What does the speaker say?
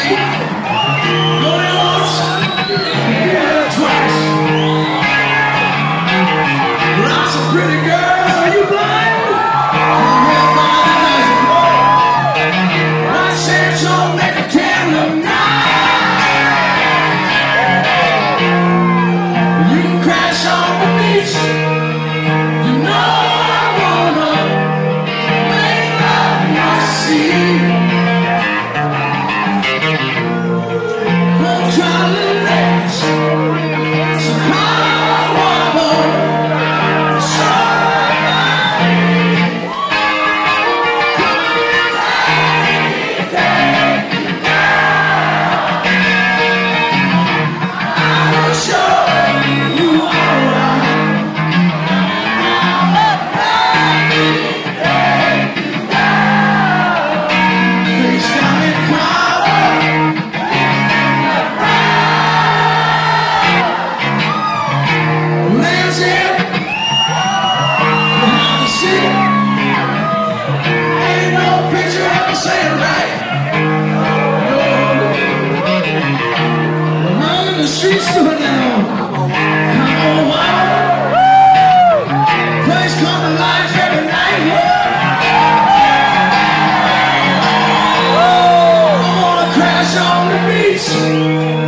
Going once, going twice. Lots of pretty girls, are you blind? Come here by the dozen. One chance you'll make a ten night. You can crash on the beach. You know I wanna make love in your sea. Go try a little legs, some hot water, somebody. I'll show you alright. Face down in collar, lands in behind the seat. Ain't no picture of a sailor right. No, running the streets to it now. Come on, water, place come to life every night. I wanna crash on the beach.